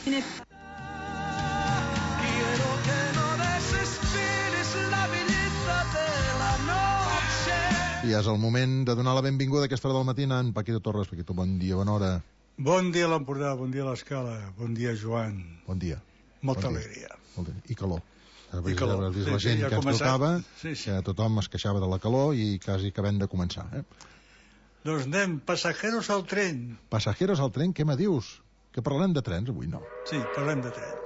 I és el moment de donar la benvinguda a aquesta hora del matí a en Paquito Torres. Paquito, bon dia, bona hora. Bon dia a l'Empordà, bon dia a l'Escala, bon dia Joan. Bon dia. Molta alegria. I calor. I calor. La gent que ens tocava, que tothom es queixava de la calor i quasi acabem de començar. Doncs anem, passajeros al tren. Passajeros al tren, què me dius? Que parlem de trens avui, no? Sí, parlem de trens.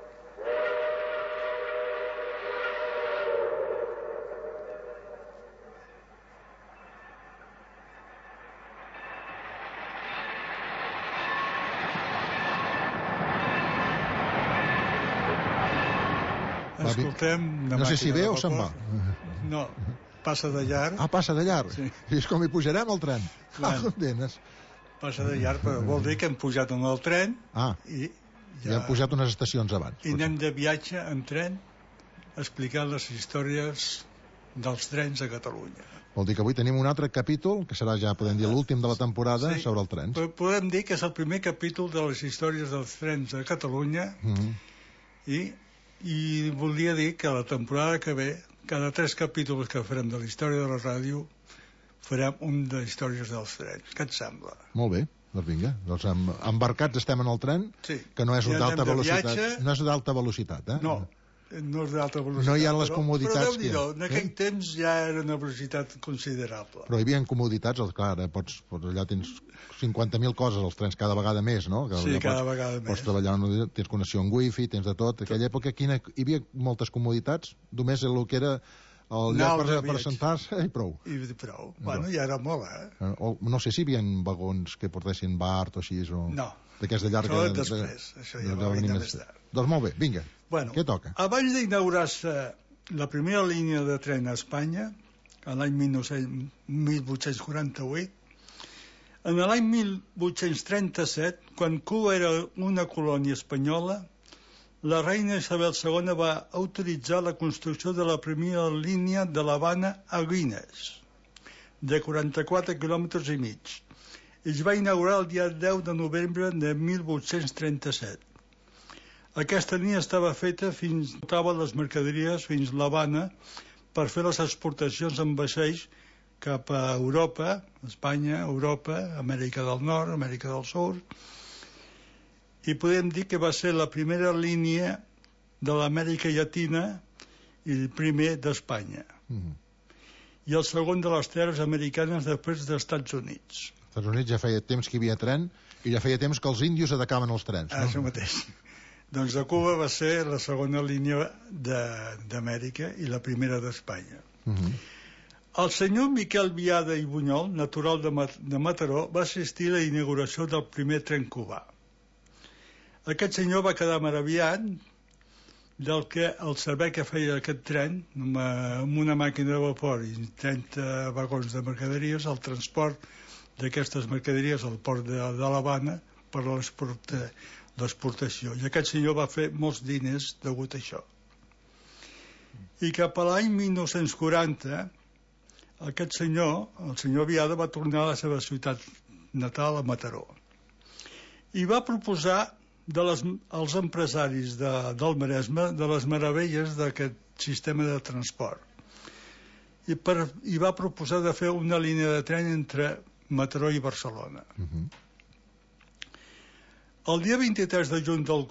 Escoltem... No sé si ve o se'n va. No, passa de llarg. Ah, passa de llarg? Sí. I és com hi pujarem al tren. Passa de llarg, però vol dir que hem pujat en el tren i ja hem pujat unes estacions abans. I anem de viatge en tren explicant les històries dels trens a Catalunya. Vol dir que avui tenim un altre capítol, que serà ja, podem dir, l'últim de la temporada, sobre el tren. Podem dir que és el primer capítol de les històries dels trens a Catalunya i voldria dir que la temporada que ve, cada 3 capítols que farem de la història de la ràdio, farem un de històries dels trens. Què et sembla? Molt bé, doncs vinga. Doncs embarcats estem en el tren, que no és d'alta velocitat. No és d'alta velocitat, eh? No és d'alta velocitat. No hi ha les comoditats. Però Déu-n'hi-do, en aquell temps ja era una velocitat considerable. Però hi havia comoditats, clar, allà tens 50.000 coses, els trens cada vegada més, no? Sí, cada vegada més. Pots treballar, tens connexió amb wifi, tens de tot. En aquella època hi havia moltes comoditats, només el que era el lloc per sentar-se i prou. I prou. Bueno, ja era molt, no sé si hi havia vagons que portessin Bart o així, o... No. D'aquests de llarga... Això després, això ja va venir més tard. Doncs molt bé, vinga, què toca? Abans d'inaugurar-se la primera línia de tren a Espanya, en l'any 1848, en l'any 1837, quan Cuba era una colònia espanyola, la reina Isabel II va autoritzar la construcció de la primera línia de l'Havana a Guines, de 44 quilòmetres i mig. Es va inaugurar el dia 10 de novembre de 1837. Aquesta línia estava feta portava les mercaderies fins a l'Havana per fer les exportacions en vaixells cap a Europa, Espanya, Europa, Amèrica del Nord, Amèrica del Sud, i podem dir que va ser la primera línia de l'Amèrica Llatina i el primer d'Espanya. I el segon de les terres americanes després dels Estats Units. Als Estats Units ja feia temps que hi havia tren i ja feia temps que els índios atacaven els trens, no? Això mateix. Doncs a Cuba va ser la segona línia d'Amèrica i la primera d'Espanya. El senyor Miquel Biada i Bunyol, natural de Mataró, va assistir a la inauguració del primer tren cubà. Aquest senyor va quedar meravellat del el servei que feia aquest tren amb una màquina de vapor i 30 vagons de mercaderies, el transport d'aquestes mercaderies al port de l'Havana per l'exportació. I aquest senyor va fer molts diners degut a això. I cap a l'any 1940 aquest senyor, el senyor Biada, va tornar a la seva ciutat natal, a Mataró, i va proposar als empresaris del Maresme de les meravelles d'aquest sistema de transport i va proposar de fer una línia de tren entre Mataró i Barcelona. El dia 23 de juny del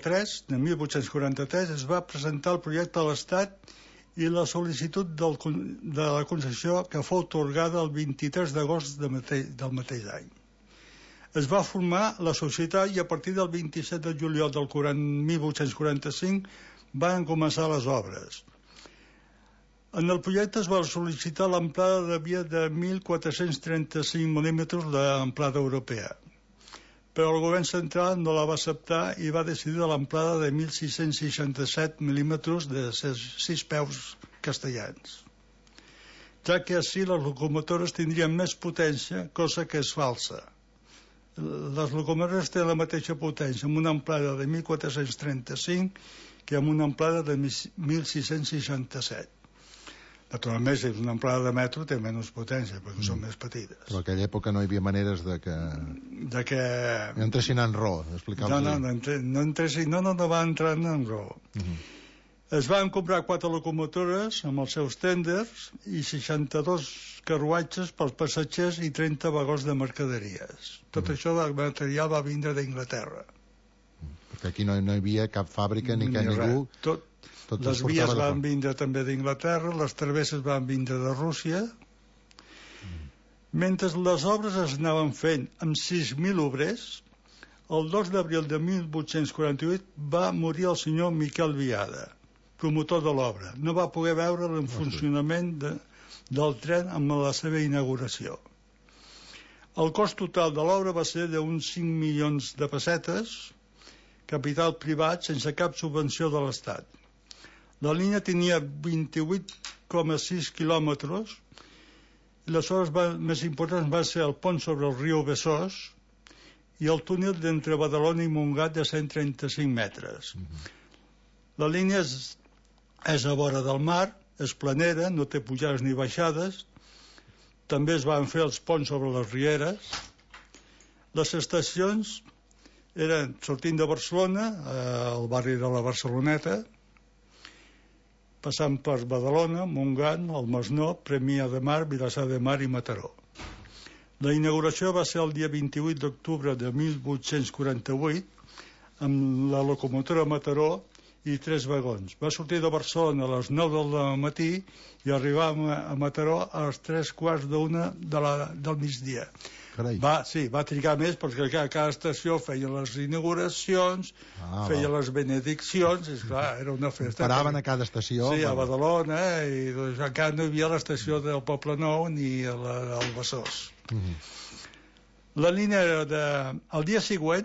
1843 es va presentar el projecte a l'Estat i la sol·licitud de la concessió, que fou atorgada el 23 d'agost del mateix any. Es va formar la societat i a partir del 27 de juliol del 1845 van començar les obres. En el projecte es va sol·licitar l'amplada de via de 1.435 mil·límetres d'amplada europea, però el govern central no la va acceptar i va decidir l'amplada de 1.667 mil·límetres de 6 peus castellans, ja que així les locomotores tindrien més potència, cosa que és falsa. Les locomotores tenen la mateixa potència amb una amplada de 1.435 que amb una amplada de 1.667. Naturalment, si és una amplada de metro, té menys potència, perquè són més petites. Però en aquella època no hi havia maneres de que... No entressin en raó, explicar-los. No va entrar en raó. Es van comprar 4 locomotores amb els seus tènders i 62 carruatges pels passatgers i 30 vagons de mercaderies. Tot això del material va vindre d'Inglaterra. Perquè aquí no hi havia cap fàbrica ni ningú... Les vies van vindre també d'Inglaterra, les travesses van vindre de Rússia. Mentre les obres es anaven fent amb 6.000 obrers, el 2 d'abril de 1848 va morir el senyor Miquel Viada, promotor de l'obra. No va poder veure el funcionament del tren amb la seva inauguració. El cost total de l'obra va ser d'uns 5 milions de pessetes, capital privat sense cap subvenció de l'Estat. La línia tenia 28,6 quilòmetres i les obres més importants van ser el pont sobre el riu Besòs i el túnel d'entre Badalona i Montgat de 135 metres. La línia és a vora del mar, és planera, no té pujades ni baixades. També es van fer els ponts sobre les rieres. Les estacions eren sortint de Barcelona, al barri de la Barceloneta, passant per Badalona, Montgat, el Masnou, Premià de Mar, Vilassar de Mar i Mataró. La inauguració va ser el dia 28 d'octubre de 1848 amb la locomotora Mataró i 3 vagons. Va sortir de Barcelona a les 9 del matí i arribar a Mataró a les 3:15 del migdia. Va trigar més perquè cada estació feia les inauguracions, feia les benediccions, esclar, era una festa. Paraven a cada estació. Sí, a Badalona, i doncs, encara no hi havia l'estació del Poble Nou ni el Besòs. La línia era el dia següent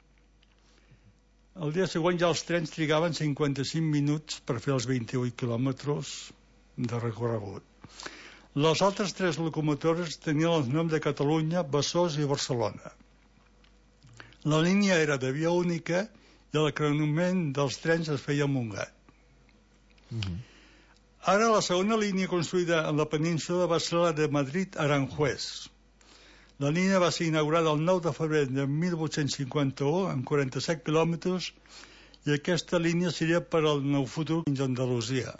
ja els trens trigaven 55 minuts per fer els 28 quilòmetres de recorregut. Les altres 3 locomotores tenien els noms de Catalunya, Besòs i Barcelona. La línia era de via única i el creuament dels trens es feia a Montgat. Ara la segona línia construïda en la península va ser la de Madrid a Aranjuez. La línia va ser inaugurada el 9 de febrer de 1851 amb 47 quilòmetres i aquesta línia seria per al nou futur fins a Andalusia.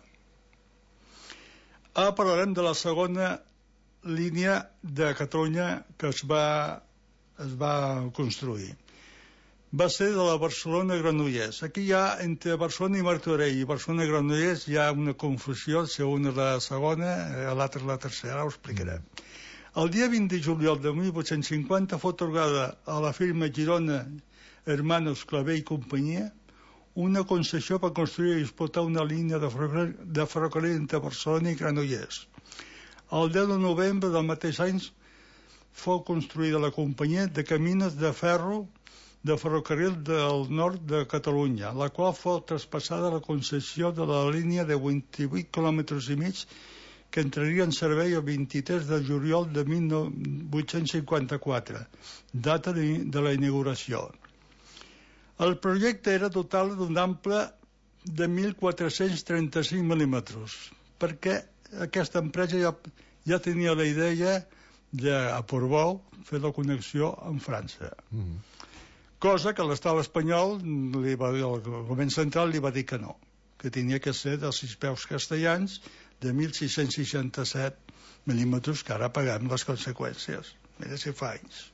Ara parlarem de la segona línia de Catalunya que es va construir. Va ser de la Barcelona-Granollers. Aquí hi ha, entre Barcelona i Martorell i Barcelona-Granollers, hi ha una confusió, si una és la segona, l'altra és la tercera, ara ho explicarem. El dia 20 de juliol de 1850 fou atorgada a la firma Girona Hermanos Clavé i companyia una concessió per construir i explotar una línia de ferrocarril entre Barcelona i Granollers. El 10 de novembre del mateix any fou construïda la companyia de caminos de ferro de ferrocarril del nord de Catalunya, la qual fou traspassada a la concessió de la línia de 28 quilòmetres i mig que entraria en servei el 23 de juliol de 1854, data de la inauguració. El projecte era dotar d'un ample de 1.435 mil·límetres, perquè aquesta empresa ja tenia la idea a Portbou fer la connexió amb França. Cosa que l'Estat espanyol, el govern central, li va dir que no, que tenia que ser dels 6 peus castellans de 1.667 mil·límetres, que ara paguem les conseqüències. Mira si fa anys.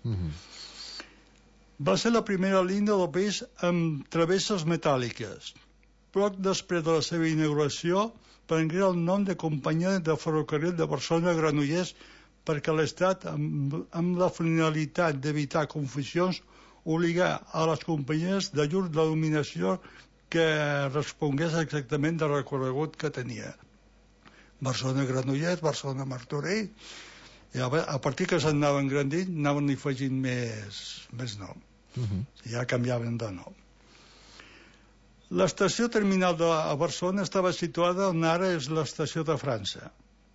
Va ser la primera línia del país amb travesses metàl·liques. Poc després de la seva inauguració prengué el nom de Companyia de Ferrocarril de Barcelona-Granollers perquè l'Estat, amb la finalitat d'evitar confusions, obligà a les companyies de llur denominació que respongués exactament del recorregut que tenia. Barcelona-Granollers, Barcelona-Martorell, i a partir que s'anaven engrandint anaven afegint més nom. Ja canviaven de nom. L'estació terminal de Barcelona estava situada on ara és l'estació de França.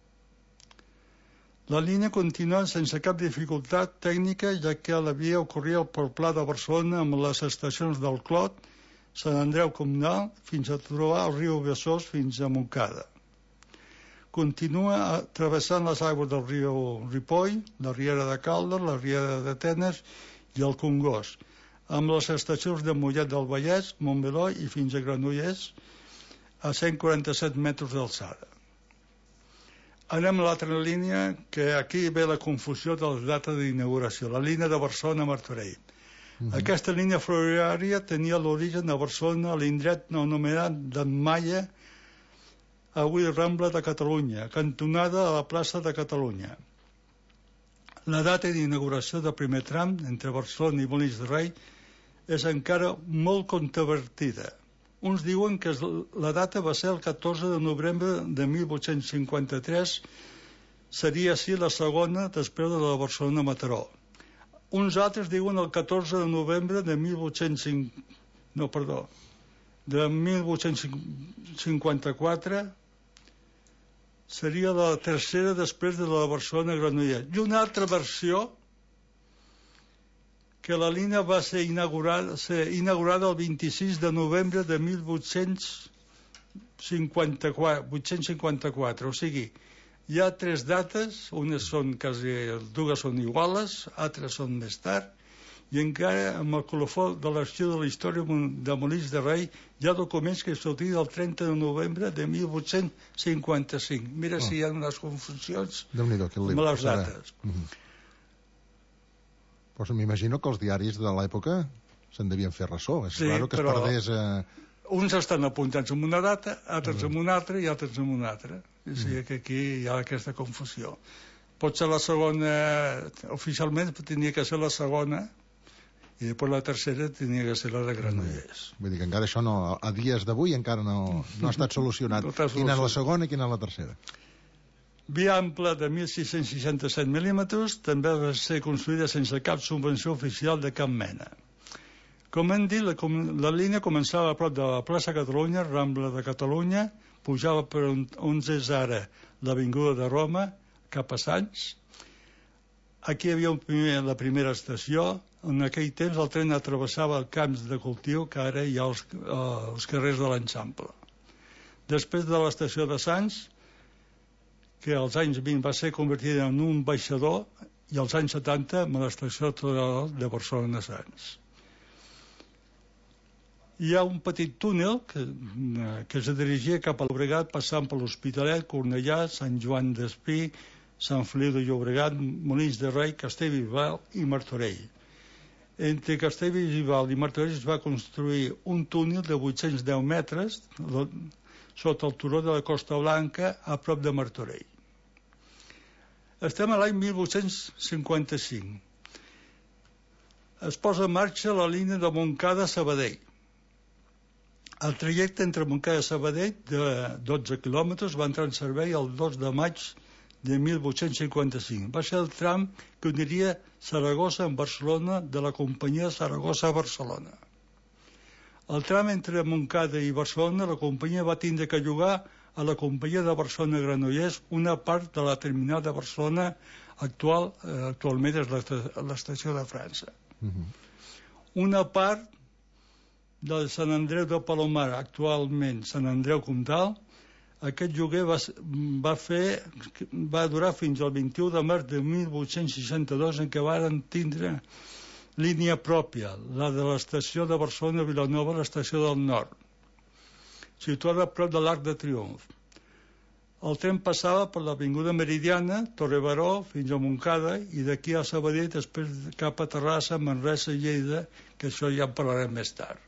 La línia continua sense cap dificultat tècnica, ja que la via ocorria pel Pla de Barcelona amb les estacions del Clot, Sant Andreu Comnal, fins a trobar el riu Besòs fins a Montcada. continua travessant les aigües del riu Ripoll, la Riera de Caldes, la Riera d'Atenes i el Congost, amb les estacions de Mollet del Vallès, Montmeló i fins a Granollers, a 147 metres d'alçada. Anem a l'altra línia, que aquí ve la confusió de la data d'inauguració, la línia de Barcelona-Martorell. Aquesta línia ferroviària tenia l'origen a Barcelona, a l'indret anomenat d'Ammalla, avui Rambla de Catalunya, cantonada a la plaça de Catalunya. La data d'inauguració del primer tram entre Barcelona i Molins de Rei és encara molt controvertida. Uns diuen que la data va ser el 14 de novembre de 1853, seria així la segona després de la Barcelona-Mataró. Uns altres diuen el 14 de novembre de 1854 seria la tercera després de la Barcelona-Granollers. I una altra versió, que la línia va ser inaugurada el 26 de novembre de 1854, o sigui, hi ha 3 dates, dues són iguales, altres són més tard, i encara amb el colofó de l'Arxiu de la Història de Molins de Rei hi ha documents que sortien el 30 de novembre de 1855. Mira si hi ha unes confusions amb les dates. Pues m'imagino que els diaris de l'època se'n devien fer ressò. És clar que es perdés... Uns estan apuntats en una data, altres en una altra i altres en una altra. O sigui que aquí hi ha aquesta confusió. Pot ser la segona, oficialment tenia que ser la segona, i després la tercera tenia que ser la de Granollers. Vull dir que encara això no, a dies d'avui encara no ha estat solucionat. Quina és la segona i quina és la tercera? Via ampla de 1.667 mil·límetres, també va ser construïda sense cap subvenció oficial de cap mena. Com hem dit, la línia començava a prop de la plaça Catalunya, Rambla de Catalunya, pujava per on és ara l'avinguda de Roma, cap a Sants. Aquí hi havia la primera estació. En aquell temps el tren travessava els camps de cultiu, que ara hi ha els carrers de l'Eixample. Després de l'estació de Sants, que als anys 20 va ser convertida en un baixador, i als anys 70 amb l'estació de Barcelona-Sants. Hi ha un petit túnel que es dirigia cap a Llobregat, passant per l'Hospitalet, Cornellà, Sant Joan d'Espí, Sant Feliu de Llobregat, Molins de Rei, Castellbisbal i Martorell. Entre Castellbisbal i Martorell es va construir un túnel de 810 metres sota el turó de la Costa Blanca, a prop de Martorell. Estem a l'any 1855. Es posa en marxa la línia de Montcada a Sabadell. El trajecte entre Montcada i Sabadell, de 12 quilòmetres, va entrar en servei el 2 de maig de 1855. Va ser el tram que uniria Saragossa amb Barcelona de la companyia Saragossa a Barcelona. El tram entre Montcada i Barcelona, la companyia va tindre que llogar a la companyia de Barcelona-Granollers una part de la terminal de Barcelona actualment és l'estació de França. Una part del Sant Andreu de Palomar, actualment Sant Andreu Comtal. Aquest lloguer va durar fins al 21 de març de 1862, en què varen tindre línia pròpia, la de l'estació de Barcelona-Vilanova, l'estació del Nord, situada a prop de l'Arc de Triomf. El tren passava per l'avinguda Meridiana, Torrebaró, fins a Montcada, i d'aquí a Sabadell, després cap a Terrassa, Manresa i Lleida, que això ja en parlarem més tard.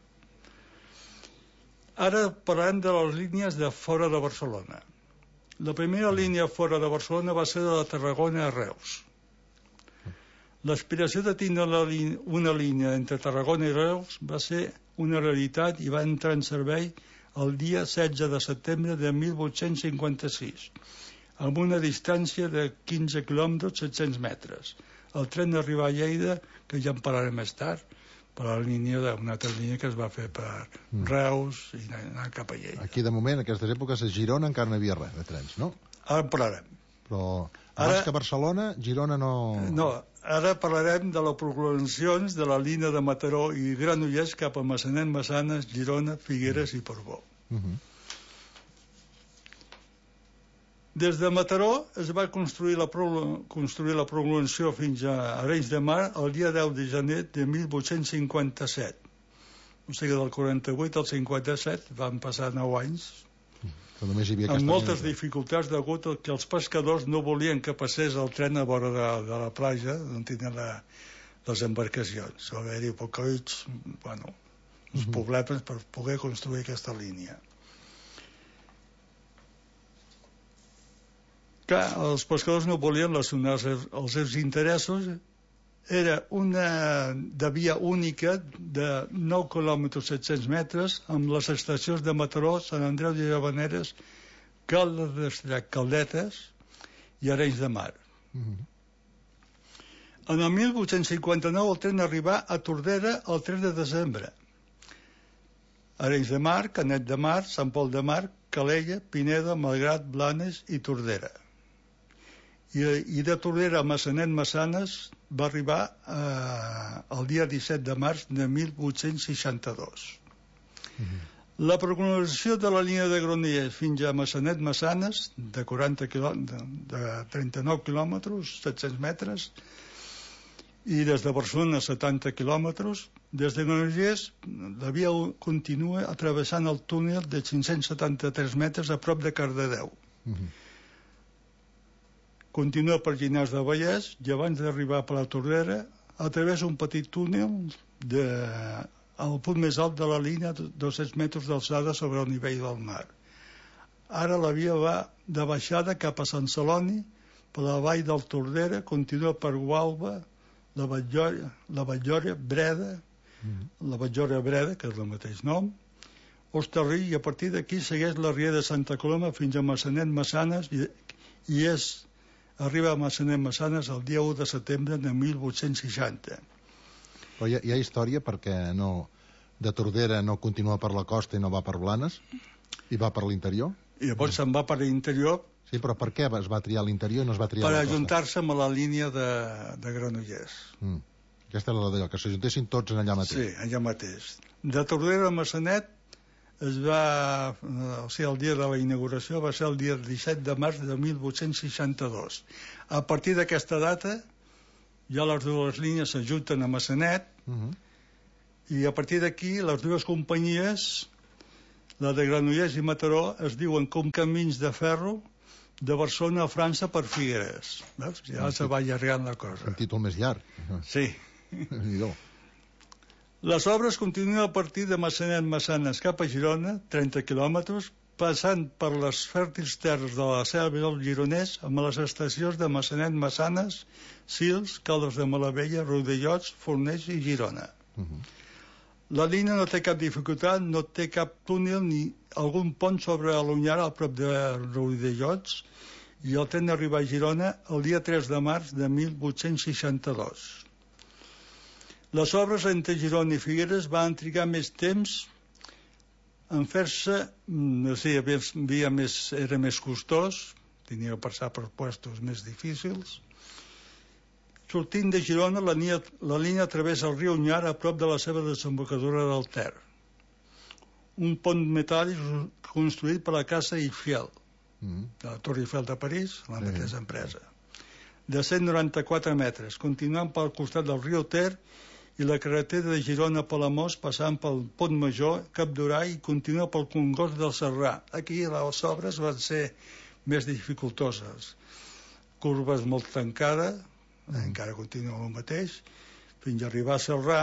Ara parlem de les línies de fora de Barcelona. La primera línia fora de Barcelona va ser de la Tarragona a Reus. L'aspiració de tindre una línia entre Tarragona i Reus va ser una realitat i va entrar en servei el dia 16 de setembre de 1856, amb una distància de 15 quilòmetres 700 metres. El tren arriba a Lleida, que ja en parlarem més tard, per la línia d'una altra línia que es va fer per Reus i anar cap a Lleida. Aquí, de moment, en aquestes èpoques, a Girona encara no hi havia res de trens, no? Ara en parlarem. Però abans que Barcelona, Girona no... No, ara parlarem de les prolongacions de la línia de Mataró i Granollers cap a Massanet, Massanes, Girona, Figueres i Portbou. Des de Mataró es va construir la prolongació fins a Arenys de Mar el dia 10 de gener de 1857. O sigui, del 48 al 57 van passar 9 anys, amb moltes dificultats degut a que els pescadors no volien que passés el tren a vora de la platja on tenen les embarcacions. Va haver-hi pocs, uns problemes per poder construir aquesta línia. Clar, els pescadors no volien lesionar els seus interessos. Era una de via única de 9 quilòmetres 700 metres amb les estacions de Mataró, Sant Andreu de Llavaneres, Caldes d'Estrac, Caldetes i Arenys de Mar. En el 1859 el tren arribà a Tordera el 3 de desembre. Arenys de Mar, Canet de Mar, Sant Pol de Mar, Calella, Pineda, Malgrat, Blanes i Tordera. I de Tordera a Massanet-Massanes va arribar el dia 17 de març de 1862. La prolongació de la línia de Granollers fins a Massanet-Massanes, de 39 quilòmetres, 700 metres, i des de Barcelona 70 quilòmetres, des de Granollers la via continua travessant el túnel de 573 metres a prop de Cardedeu. Continua per Llinars del Vallès i abans d'arribar per la Tordera a través d'un petit túnel al punt més alt de la línia, 200 metres d'alçada sobre el nivell del mar. Ara la via va de baixada cap a Sant Celoni per la vall del Tordera, continua per Gualba, la Batllora, Breda, que és el mateix nom, Hostalric, i a partir d'aquí segueix la Riera de Santa Coloma fins a Massanet-Massanes i arriba a Massanet-Massanes el dia 1 de setembre de 1860. Però hi ha història perquè de Tordera no continua per la costa i no va per Blanes? I va per l'interior? I llavors se'n va per l'interior. Sí, però per què es va triar l'interior i no es va triar la costa? Per ajuntar-se amb la línia de Granollers. Aquesta era la d'allò, que s'ajuntessin tots allà mateix. Sí, allà mateix. De Tordera a Massanet el dia de la inauguració va ser el dia 17 de març de 1862. A partir d'aquesta data ja les dues línies s'ajunten a Massanet i a partir d'aquí les dues companyies, la de Granollers i Mataró, es diuen com camins de ferro de Barcelona a França per Figueres. Veus? Ja se va allargant la cosa. Un títol més llarg. Sí. Les obres continuen a partir de Massanet-Massanes cap a Girona, 30 quilòmetres, passant per les fèrtils terres de la Selva del Gironès amb les estacions de Massanet-Massanes, Sils, Caldes de Malavella, Riudellots, Fornells i Girona. La línia no té cap dificultat, no té cap túnel ni algun pont sobre l'Onyara a prop de Riudellots i el tren arriba a Girona el dia 3 de març de 1862. Les obres entre Girona i Figueres van trigar més temps en fer-se, era més costós, tenia que passar per puestos més difícils. Sortint de Girona, la línia travessa el riu Onyar a prop de la seva desembocadura del Ter. Un pont metàl·lic construït per la Casa Eiffel, de la Torre Eiffel de París, la mateixa empresa, de 194 metres, continuant pel costat del riu Ter i la carretera de Girona a Palamós, passant pel Pont Major, Cap d'Urà i continua pel Congost del Serrà. Aquí les obres van ser més dificultoses. Curves molt tancades, encara continua el mateix, fins a arribar a Celrà.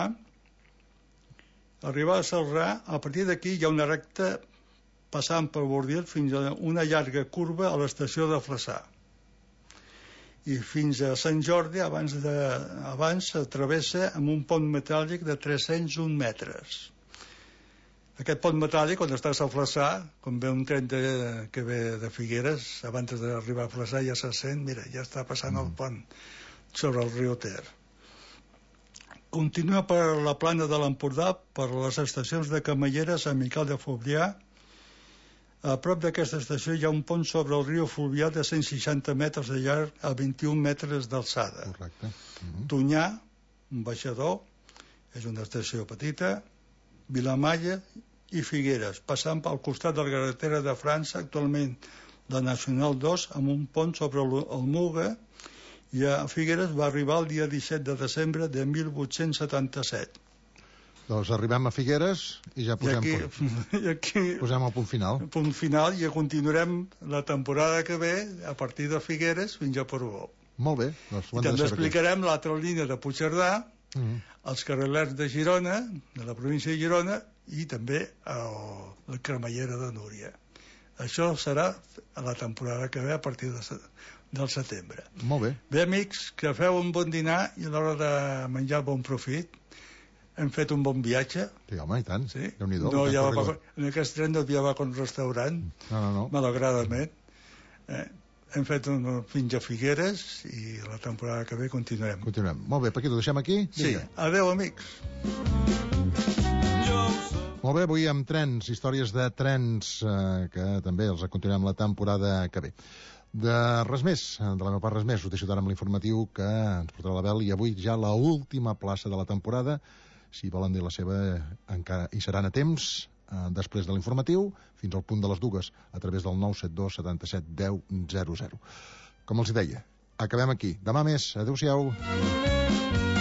A partir d'aquí hi ha una recta passant per Bordiel fins a una llarga curva a l'estació de Flaçà. I fins a Sant Jordi abans travessa amb un pont metàl·lic de 301 metres. Aquest pont metàl·lic, quan estàs a Flaçà, quan ve un tren que ve de Figueres, abans d'arribar a Flaçà ja se sent, mira, ja està passant el pont sobre el riu Ter. Continua per la plana de l'Empordà, per les estacions de Camallera, Sant Miquel de Fluvià. A prop d'aquesta estació hi ha un pont sobre el riu Fluvià de 160 metres de llarg a 21 metres d'alçada. Correcte. Tonyà, un baixador, és una estació petita, Vilamalla i Figueres, passant pel costat de la carretera de França, actualment la Nacional 2 amb un pont sobre el Muga, i a Figueres va arribar el dia 17 de desembre de 1877. Doncs arribem a Figueres i ja posem el punt final. Punt final, i continuarem la temporada que ve a partir de Figueres fins a Portbou. Molt bé. Doncs I també explicarem l'altra línia de Puigcerdà, els carrilers de Girona, de la província de Girona, i també la cremallera de Núria. Això serà a la temporada que ve a partir del setembre. Molt bé. Bé, amics, que feu un bon dinar i a l'hora de menjar bon profit. Hem fet un bon viatge. Sí, home, i tant. Sí? Déu-n'hi-do. No, en aquest tren no hi havia un restaurant. No. Malauradament. Hem fet fins a Figueres i la temporada que ve continuem. Molt bé, Paquito, deixem aquí? Sí. Adéu, amics. Molt bé, avui amb trens, històries de trens, que també els continuem la temporada que ve. De res més, de la meva part res més, us deixo ara amb l'informatiu que ens portarà l'Abel, i avui ja l'última plaça de la temporada. Si volen dir la seva, encara hi seran a temps, després de l'informatiu, fins al punt de les 2, a través del 972 77 10 00. Com els deia, acabem aquí. Demà més. Adéu-siau.